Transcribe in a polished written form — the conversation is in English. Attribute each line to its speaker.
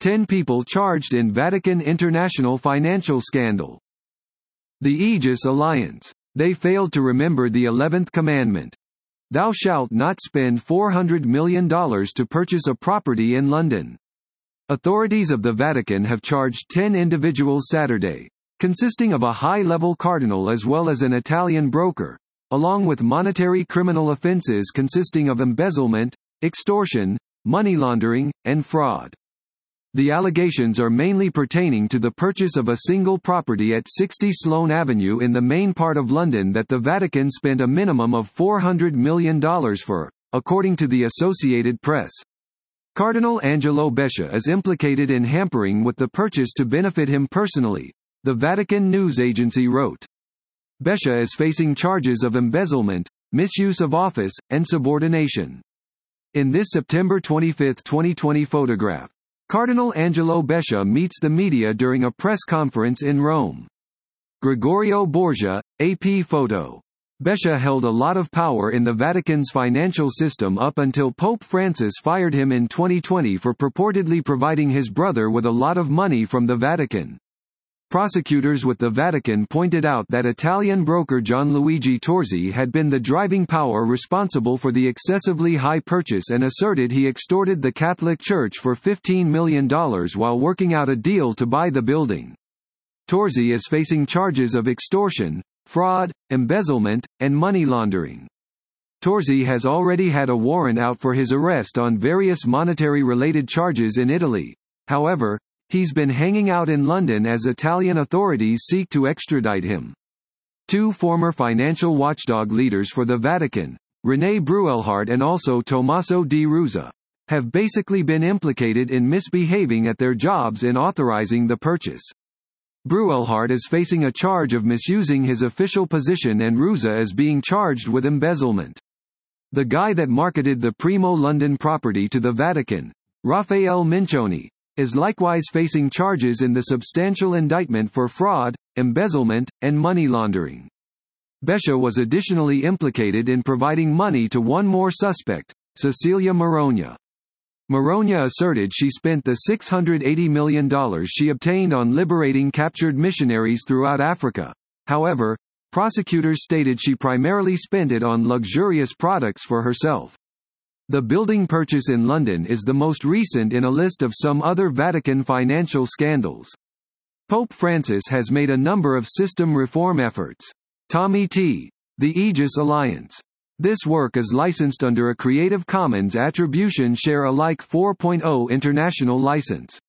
Speaker 1: 10 people charged in Vatican international financial scandal. The Aegis Alliance. They failed to remember the 11th commandment. Thou shalt not spend $400 million to purchase a property in London. Authorities of the Vatican have charged 10 individuals Saturday, consisting of a high-level cardinal as well as an Italian broker, along with monetary criminal offences consisting of embezzlement, extortion, money laundering, and fraud. The allegations are mainly pertaining to the purchase of a single property at 60 Sloane Avenue in the main part of London that the Vatican spent a minimum of $400 million for, according to the Associated Press. Cardinal Angelo Beccia is implicated in hampering with the purchase to benefit him personally, the Vatican news agency wrote. Beccia is facing charges of embezzlement, misuse of office, and subordination. In this September 25, 2020 photograph, Cardinal Angelo Beccia meets the media during a press conference in Rome. Gregorio Borgia, AP photo. Beccia held a lot of power in the Vatican's financial system up until Pope Francis fired him in 2020 for purportedly providing his brother with a lot of money from the Vatican. Prosecutors with the Vatican pointed out that Italian broker Gianluigi Torzi had been the driving power responsible for the excessively high purchase and asserted he extorted the Catholic Church for $15 million while working out a deal to buy the building. Torzi is facing charges of extortion, fraud, embezzlement, and money laundering. Torzi has already had a warrant out for his arrest on various monetary-related charges in Italy. However, he's been hanging out in London as Italian authorities seek to extradite him. Two former financial watchdog leaders for the Vatican, René Breuelhard and also Tommaso Di Ruza, have basically been implicated in misbehaving at their jobs in authorizing the purchase. Breuelhard is facing a charge of misusing his official position and Ruza is being charged with embezzlement. The guy that marketed the Primo London property to the Vatican, Raffaele Mincioni, is likewise facing charges in the substantial indictment for fraud, embezzlement, and money laundering. Beccia was additionally implicated in providing money to one more suspect, Cecilia Marogna. Marogna asserted she spent the $680 million she obtained on liberating captured missionaries throughout Africa. However, prosecutors stated she primarily spent it on luxurious products for herself. The building purchase in London is the most recent in a list of some other Vatican financial scandals. Pope Francis has made a number of system reform efforts. Tommy T. The Aegis Alliance. This work is licensed under a Creative Commons Attribution Share Alike 4.0 international license.